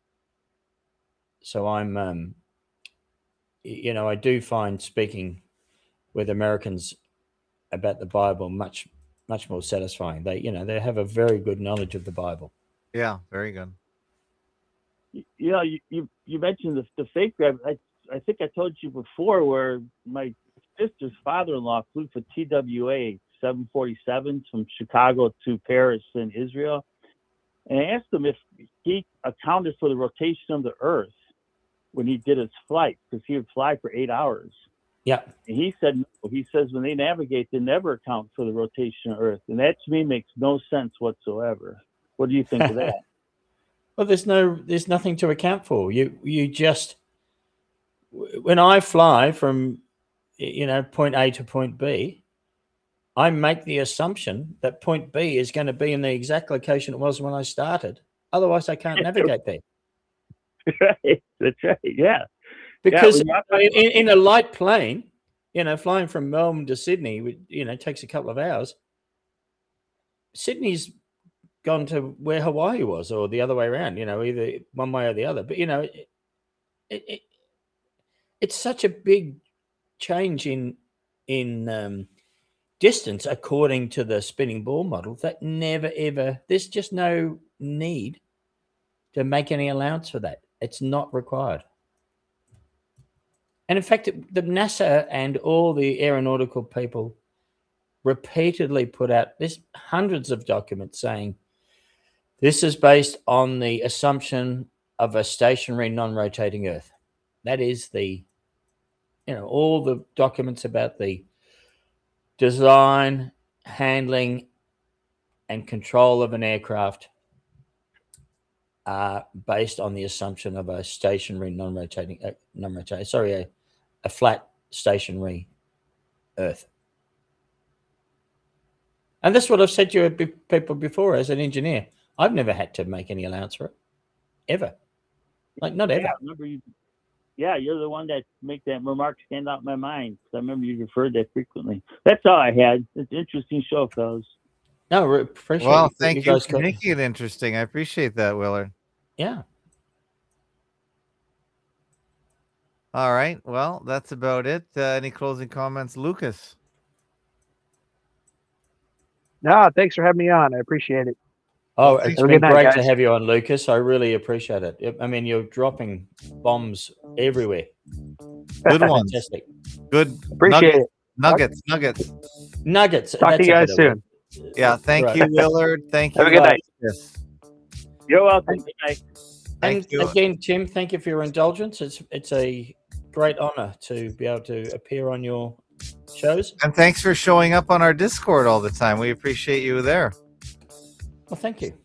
So I'm, um, you know, I do find speaking with Americans about the Bible much, much more satisfying. They, you know, they have a very good knowledge of the Bible. Yeah, very good. you know, you, you, you mentioned the, the fake grab. I, I think I told you before where my sister's father-in-law flew for T W A seven forty-sevens from Chicago to Paris in Israel. And I asked him if he accounted for the rotation of the Earth when he did his flight, because he would fly for eight hours. Yeah. And he said, no. He says when they navigate, they never account for the rotation of Earth. And that to me makes no sense whatsoever. What do you think of that? Well, there's no, there's nothing to account for. You, you just, when I fly from, you know, point A to point B, I make the assumption that point B is going to be in the exact location it was when I started. Otherwise, I can't navigate there. Right. That's right. Yeah. Because yeah, in, in a light plane, you know, flying from Melbourne to Sydney, you know, takes a couple of hours. Sydney's gone to where Hawaii was, or the other way around, you know, either one way or the other. But, you know, it, it, it, it's such a big change in, in um, distance according to the spinning ball model that never, ever, there's just no need to make any allowance for that. It's not required. And in fact, the NASA and all the aeronautical people repeatedly put out this hundreds of documents saying this is based on the assumption of a stationary, non-rotating Earth. That is the, you know, all the documents about the design, handling, and control of an aircraft are based on the assumption of a stationary, non-rotating, uh, non-rotating, sorry, a, a flat stationary Earth. And that's what I've said to you people before as an engineer. I've never had to make any allowance for it, ever. Like, not ever. Yeah, I remember you, yeah, you're the one that make that remark stand out in my mind. I remember you referred that frequently. That's all I had. It's an interesting show, fellas. No, we appreciate well, you, thank you you for for making it interesting. I appreciate that, Willard. Yeah. All right. Well, that's about it. Uh, any closing comments, Lucas? No, thanks for having me on. I appreciate it. Oh, Well, it's have a been good night, great to guys. have you on, Lucas. I really appreciate it. I mean, you're dropping bombs everywhere. Good ones. Fantastic. Good. Appreciate it. Nuggets. Nuggets. Nuggets. Talk to that's you a guys better soon. word. Yeah. Thank Right. you, Willard. Thank you. Have a good night. Lucas. You're welcome. Good night. Thank And you. again, Tim, thank you for your indulgence. It's it's a great honor to be able to appear on your shows. And thanks for showing up on our Discord all the time. We appreciate you there. Well, thank you.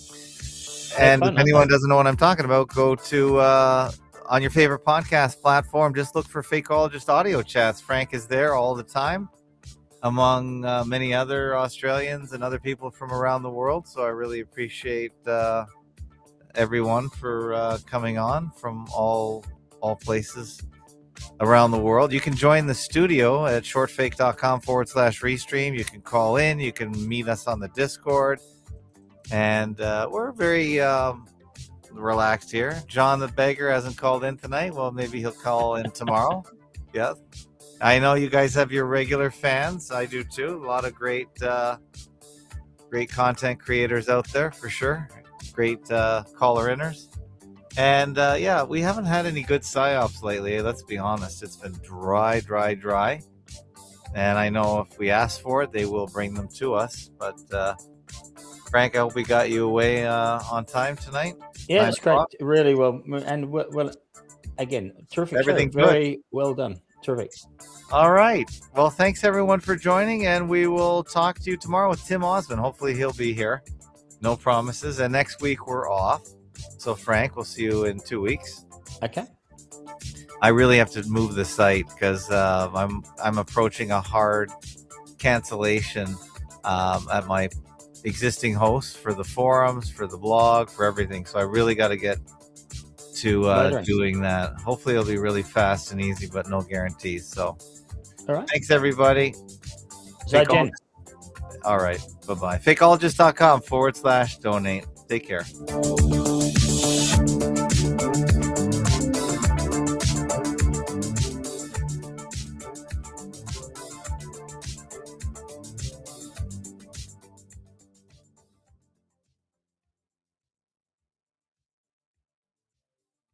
And fun, if anyone okay. doesn't know what I'm talking about, go to uh, on your favorite podcast platform. Just look for Fakeologist Audio Chats. Frank is there all the time, among uh, many other Australians and other people from around the world. So I really appreciate uh, everyone for uh, coming on from all all places around the world. You can join the studio at shortfake.com forward slash restream. You can call in. You can meet us on the Discord. And uh, we're very um, relaxed here. John the Beggar hasn't called in tonight. Well, maybe he'll call in tomorrow. Yes. I know you guys have your regular fans. I do too. A lot of great, uh, great content creators out there for sure. Great uh, caller-inners. And uh, yeah, we haven't had any good psyops lately. Let's be honest. It's been dry, dry, dry. And I know if we ask for it, they will bring them to us. But uh, Frank, I hope we got you away uh, on time tonight. Yeah, Nine it's great. o'clock. Really well. And well, well again, terrific. Everything show. Very well done. Terrific. All right. Well, thanks everyone for joining, and we will talk to you tomorrow with Tim Osmond. Hopefully he'll be here. No promises. And next week we're off. So Frank, we'll see you in two weeks. Okay. I really have to move the site because uh, I'm I'm approaching a hard cancellation um, at my existing hosts for the forums, for the blog, for everything. So I really got to get to uh, Right on. doing that. Hopefully it'll be really fast and easy, but no guarantees. So All right. thanks everybody. Zaijian. All right. Bye-bye. Fakeologist.com forward slash donate. Take care.